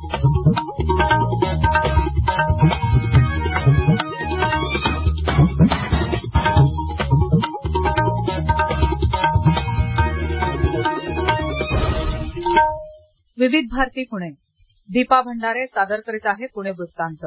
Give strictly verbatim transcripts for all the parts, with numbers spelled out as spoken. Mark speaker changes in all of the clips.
Speaker 1: विविध भारती पुणे. दीपा भंडारे सादर करीत आहे पुणे वृत्तांत.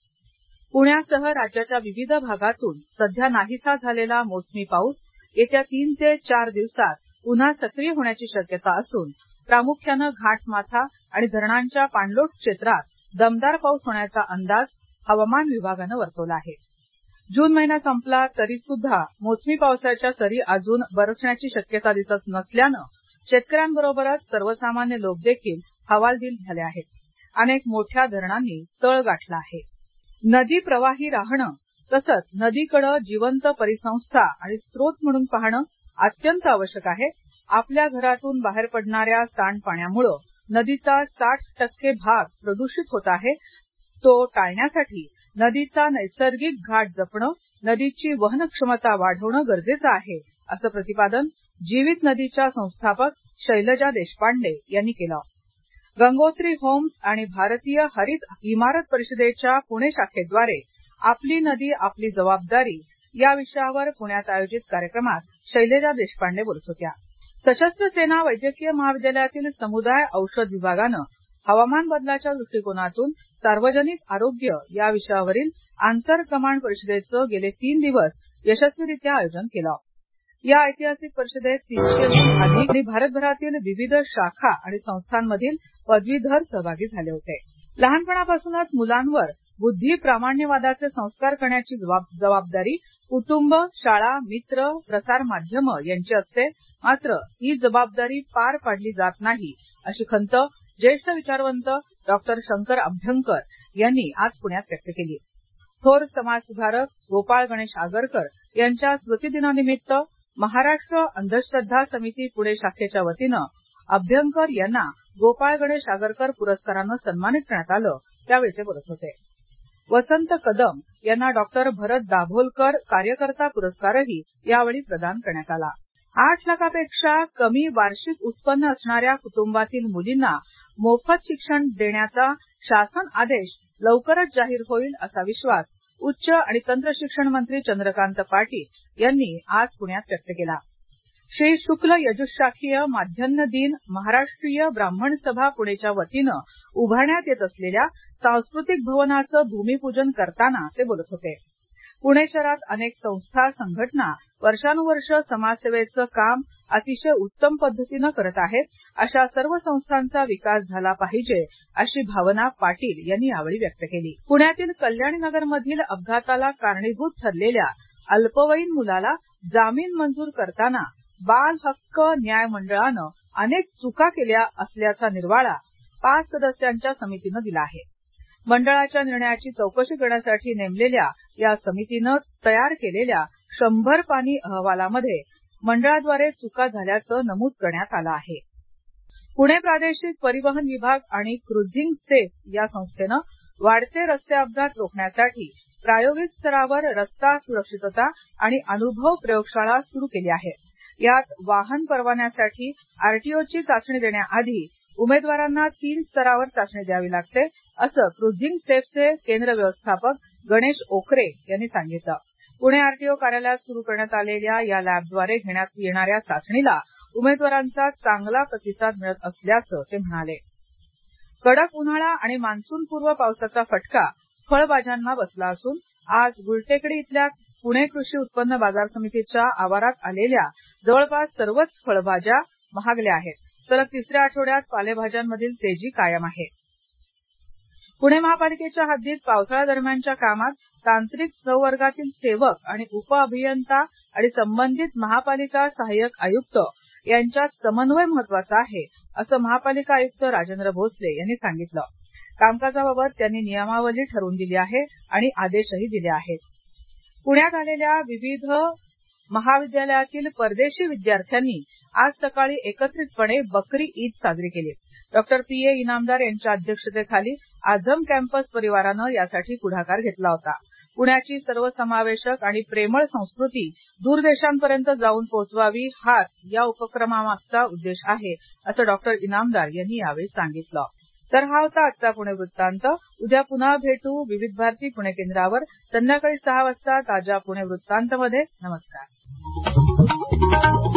Speaker 1: पुण्यासह राज्याच्या विविध भागातून सध्या नाहीसा झालेला मोसमी पाऊस येत्या तीन ते चार दिवसात पुन्हा सक्रिय होण्याची शक्यता असून प्रामुख्यानं घाटमाथा आणि धरणांच्या पाणलोट क्षेत्रात दमदार पाऊस होण्याचा अंदाज हवामान विभागानं वर्तवला आहे. जून महिना संपला तरी सुद्धा मोसमी पावसाच्या सरी अजून बरसण्याची शक्यता दिसत नसल्यानं शेतकऱ्यांबरोबरच सर्वसामान्य लोक देखील हवालदिल झाले आहेत. अनेक मोठ्या धरणांनी तळ गाठला आहे. नदी प्रवाही राहणं तसंच नदीकडे जिवंत परिसंस्था आणि स्रोत म्हणून पाहणं अत्यंत आवश्यक आहे. आपल्या घरातून बाहेर पडणाऱ्या सांडपाण्यामुळे नदीचा साठ टक्के भाग प्रदूषित होत आहे. तो टाळण्यासाठी नदीचा नैसर्गिक घाट जपणं, नदीची वहन क्षमता वाढवणं गरजेचं आहे, असं प्रतिपादन जीवित नदीच्या संस्थापक शैलजा देशपांडे यांनी केलं. गंगोत्री होम्स आणि भारतीय हरित इमारत परिषदेच्या पुणे शाखेद्वारे आपली नदी आपली जबाबदारी या विषयावर पुण्यात आयोजित कार्यक्रमात शैलजा देशपांडे बोलत होत्या. सशस्त्र सेना वैद्यकीय महाविद्यालयातील समुदाय औषध विभागानं हवामान बदलाच्या दृष्टिकोनातून सार्वजनिक आरोग्य या विषयावरील आंतर कमांड परिषदेचं गेले तीन दिवस यशस्वीरित्या आयोजन केलं. या ऐतिहासिक परिषदेत तीनशेहून अधिक आणि भारतभरातील विविध शाखा आणि संस्थांमधील पदवीधर सहभागी झाले होते. लहानपणापासूनच मुलांवर बुद्धी प्रामाण्यवादाचे संस्कार करण्याची जबाबदारी कुटुंब, शाळा, मित्र, प्रसार माध्यम यांची असते. मात्र ही जबाबदारी पार पाडली जात नाही अशी खंत ज्येष्ठ विचारवंत डॉक्टर शंकर अभ्यंकर यांनी आज पुण्यात व्यक्त केली. थोर समाजसुधारक गोपाळ गणेश आगरकर यांच्या स्मृतिदिनानिमित्त महाराष्ट्र अंधश्रद्धा समिती पुणे शाखेच्या वतीनं अभ्यंकर यांना गोपाळ गणेश आगरकर पुरस्कारानं सन्मानित करण्यात आलं. त्यावेळी ते बोलत होते. वसंत कदम यांना डॉक्टर भरत दाभोलकर कार्यकर्ता पुरस्कारही यावेळी प्रदान करण्यात आला. आठ लाखापेक्षा कमी वार्षिक उत्पन्न असणाऱ्या कुटुंबातील मुलींना मोफत शिक्षण देण्याचा शासन आदेश लवकरच जाहीर होईल असा विश्वास उच्च आणि तंत्र शिक्षण मंत्री चंद्रकांत पाटील यांनी आज पुण्यात व्यक्त केला. श्री शुक्ल यजुशाखीय माध्यान्ह दिन महाराष्ट्रीय ब्राह्मण सभा पुणेच्या वतीनं उभारण्यात येत असलेल्या सांस्कृतिक भवनाचं भूमिपूजन करताना ते बोलत होते. पुणे शहरात अनेक संस्था संघटना वर्षानुवर्ष समाजसेवेचं काम अतिशय उत्तम पद्धतीनं करत आहेत. अशा सर्व संस्थांचा विकास झाला पाहिजे अशी भावना पाटील यांनी यावेळी व्यक्त केली. पुण्यातील कल्याणीनगरमधील अपघाताला कारणीभूत ठरलेल्या अल्पवयीन मुलाला जामीन मंजूर करताना बाल हक्क न्याय मंडळानं अनेक चुका केल्या असल्याचा निर्वाळा पाच सदस्यांच्या समितीनं दिला आहे. मंडळाच्या निर्णयाची चौकशी करण्यासाठी नेमलेल्या या समितीनं तयार केलेल्या शंभर पानी अहवालामध्ये मंडळाद्वारे चुका झाल्याचं नमूद करण्यात आलं आहे. पुणे प्रादेशिक परिवहन विभाग आणि क्रुझिंग सेफ या संस्थेनं वाढते रस्ते अपघात रोखण्यासाठी प्रायोगिक स्तरावर रस्ता सुरक्षितता आणि अनुभव प्रयोगशाळा सुरू केली आहे. यात वाहन परवान्यासाठी आरटीओची चाचणी देण्याआधी उमेदवारांना तीन स्तरावर चाचणी द्यावी लागते, असं क्रुझिंग सेफचे केंद्र व्यवस्थापक गणेश ओकरे यांनी सांगितलं. पुणे आरटीओ कार्यालयात सुरू करण्यात आलेल्या या लॅबद्वारे घेण्यात येणाऱ्या चाचणीला उमेदवारांचा चांगला प्रतिसाद मिळत असल्याचं ते म्हणाले. कडक उन्हाळा आणि मान्सूनपूर्व पावसाचा फटका फळभाज्यांना बसला असून आज गुलटेकडी इथल्या पुणे कृषी उत्पन्न बाजार समितीच्या आवारात आलेल्या जवळपास सर्वच फळभाज्या महागल्या आहेत. सलग तिसऱ्या आठवड्यात पालेभाज्यांमधील तेजी कायम आहे. पुणे महापालिकेच्या हद्दीत पावसाळ्या दरम्यानच्या कामात तांत्रिक संवर्गातील सेवक आणि उप अभियंता आणि संबंधित महापालिका सहाय्यक आयुक्त यांच्यात समन्वय महत्वाचा आहे, असं महापालिका आयुक्त राजेंद्र भोसले यांनी सांगितलं. कामकाजाबाबत त्यांनी नियमावली ठरवून दिली आहे आणि आदेशही दिले आहेत. पुण्यात आलेल्या विविध महाविद्यालयातील परदेशी विद्यार्थ्यांनी आज सकाळी एकत्रितपणे बकरी ईद साजरी केली. डॉक्टर पी ए इनामदार यांच्या अध्यक्षतेखाली आझम कॅम्पस परिवारानं यासाठी पुढाकार घेतला होता. पुण्याची सर्वसमावेशक आणि प्रेमळ संस्कृती दूर देशांपर्यंत जाऊन पोहोचवावी हाच या उपक्रमामागचा उद्देश आहे, असं डॉक्टर इनामदार यांनी यावेळी सांगितलं. तर हा होता आजचा पुणे वृत्तांत. उद्या पुन्हा भेटू विविध भारती पुणे केंद्रावर संध्याकाळी सहा वाजता ताज्या पुणे वृत्तांत मध्ये. नमस्कार.